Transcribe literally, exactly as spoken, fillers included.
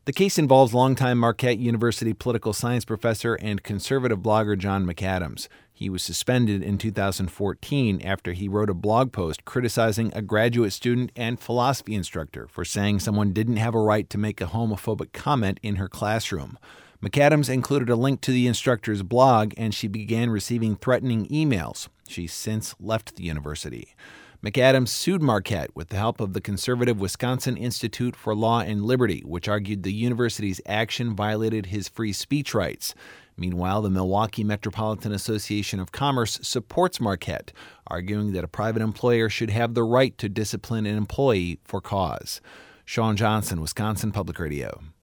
The case involves longtime Marquette University political science professor and conservative blogger John McAdams. He was suspended in two thousand fourteen after he wrote a blog post criticizing a graduate student and philosophy instructor for saying someone didn't have a right to make a homophobic comment in her classroom. McAdams included a link to the instructor's blog, and she began receiving threatening emails. She's since left the university. McAdams sued Marquette with the help of the conservative Wisconsin Institute for Law and Liberty, which argued the university's action violated his free speech rights. Meanwhile, the Milwaukee Metropolitan Association of Commerce supports Marquette, arguing that a private employer should have the right to discipline an employee for cause. Sean Johnson, Wisconsin Public Radio.